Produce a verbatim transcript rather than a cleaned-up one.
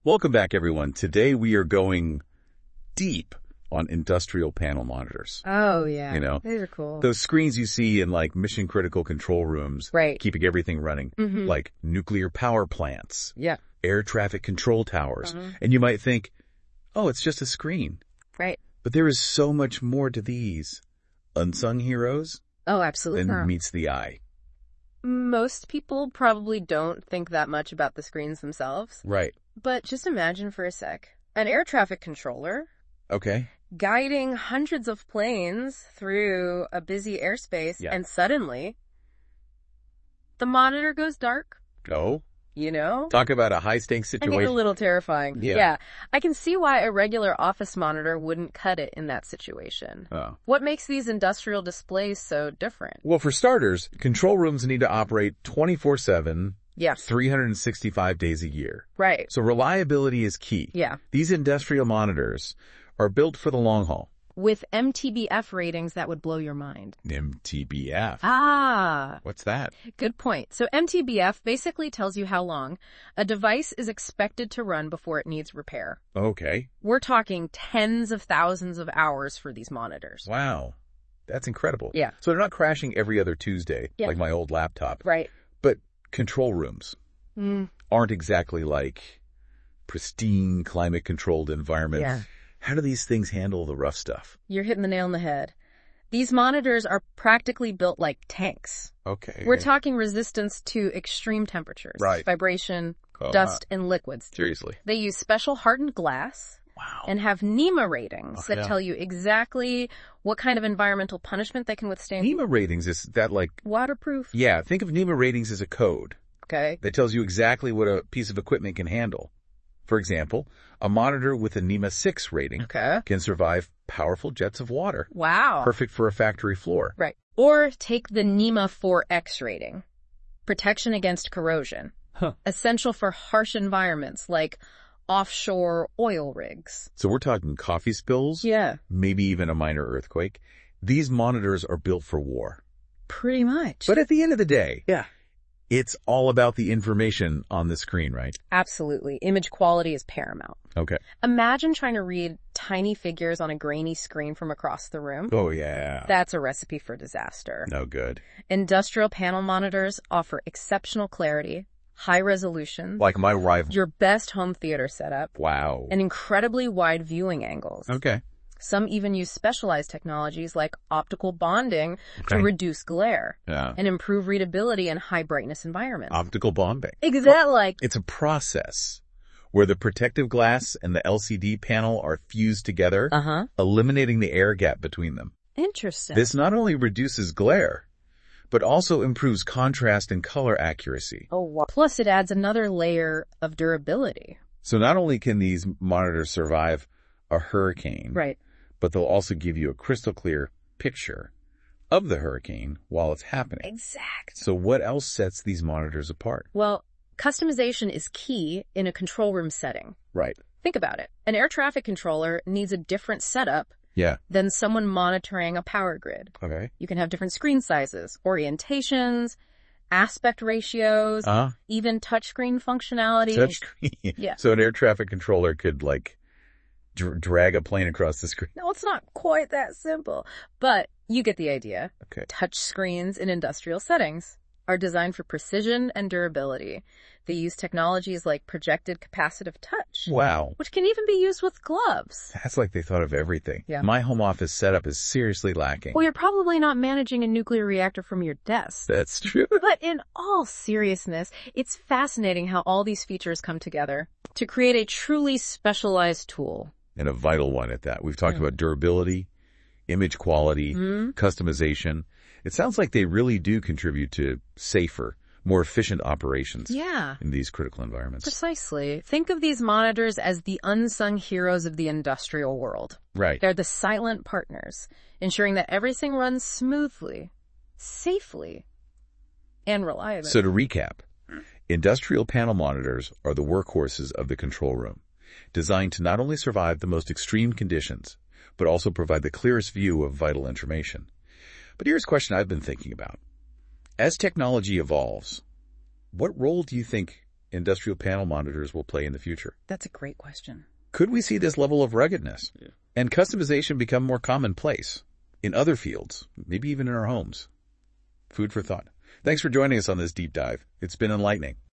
Welcome back, everyone. Today we are going deep on industrial panel monitors. Oh, yeah. You know, these are cool. Those screens you see in like mission critical control rooms, right. keeping everything running, mm-hmm. like nuclear power plants, yeah. air traffic control towers. Uh-huh. And you might think, oh, it's just a screen. Right. But there is so much more to these unsung heroes oh, absolutely. than meets the eye. Most people probably don't think that much about the screens themselves. Right. But just imagine for a sec, an air traffic controller. Okay. Guiding hundreds of planes through a busy airspace, yeah. and suddenly, the monitor goes dark. Oh? You know? Talk about a high-stakes situation. I think a little terrifying. Yeah. yeah. I can see why a regular office monitor wouldn't cut it in that situation. Oh. What makes these industrial displays so different? Well, for starters, control rooms need to operate twenty-four seven, yeah. three hundred sixty-five days a year. Right. So reliability is key. Yeah. These industrial monitors are built for the long haul. With M T B F ratings that would blow your mind. M T B F? Ah. What's that? Good point. So M T B F basically tells you how long a device is expected to run before it needs repair. Okay. We're talking tens of thousands of hours for these monitors. Wow. That's incredible. Yeah. So they're not crashing every other Tuesday, yeah. like my old laptop. Right. But control rooms mm. aren't exactly like pristine, climate-controlled environments. Yeah. How do these things handle the rough stuff? You're hitting the nail on the head. These monitors are practically built like tanks. Okay. We're talking resistance to extreme temperatures, right. vibration, oh, dust, and liquids. Seriously. They use special hardened glass. Wow. And have NEMA ratings oh, that yeah. tell you exactly what kind of environmental punishment they can withstand. NEMA ratings, is that like... waterproof? Yeah, think of NEMA ratings as a code. Okay. That tells you exactly what a piece of equipment can handle. For example, a monitor with a NEMA six rating okay. can survive powerful jets of water. Wow. Perfect for a factory floor. Right. Or take the NEMA four X rating. Protection against corrosion. Huh. Essential for harsh environments like offshore oil rigs. So we're talking coffee spills? Yeah. Maybe even a minor earthquake. These monitors are built for war. Pretty much. But at the end of the day, yeah. it's all about the information on the screen, right? Absolutely. Image quality is paramount. Okay. Imagine trying to read tiny figures on a grainy screen from across the room. Oh, yeah. That's a recipe for disaster. No good. Industrial panel monitors offer exceptional clarity, high resolution. Like my rival. Your best home theater setup. Wow. And incredibly wide viewing angles. Okay. Some even use specialized technologies like optical bonding okay. to reduce glare yeah. and improve readability in high brightness environments. Optical bonding. Exactly. Like it's a process where the protective glass and the L C D panel are fused together, uh-huh. eliminating the air gap between them. Interesting. This not only reduces glare, but also improves contrast and color accuracy. Oh, wow. Plus it adds another layer of durability. So not only can these monitors survive a hurricane, right. but they'll also give you a crystal clear picture of the hurricane while it's happening. Exactly. So what else sets these monitors apart? Well, customization is key in a control room setting. Right. Think about it. An air traffic controller needs a different setup yeah. than someone monitoring a power grid. Okay. You can have different screen sizes, orientations, aspect ratios, uh-huh. even touchscreen functionality. Touchscreen. Yeah. So an air traffic controller could like dr- drag a plane across the screen. No, it's not quite that simple, but you get the idea. Okay. Touch screens in industrial settings are designed for precision and durability. They use technologies like projected capacitive touch. Wow. Which can even be used with gloves. That's like they thought of everything. Yeah. My home office setup is seriously lacking. Well, you're probably not managing a nuclear reactor from your desk. That's true. But in all seriousness, it's fascinating how all these features come together to create a truly specialized tool. And a vital one at that. We've talked mm. about durability, image quality, mm. customization. It sounds like they really do contribute to safer, more efficient operations yeah. in these critical environments. Precisely. Think of these monitors as the unsung heroes of the industrial world. Right. They're the silent partners, ensuring that everything runs smoothly, safely, and reliably. So to recap, industrial panel monitors are the workhorses of the control room, designed to not only survive the most extreme conditions, but also provide the clearest view of vital information. But here's a question I've been thinking about. As technology evolves, what role do you think industrial panel monitors will play in the future? That's a great question. Could we see this level of ruggedness Yeah. and customization become more commonplace in other fields, maybe even in our homes? Food for thought. Thanks for joining us on this deep dive. It's been enlightening.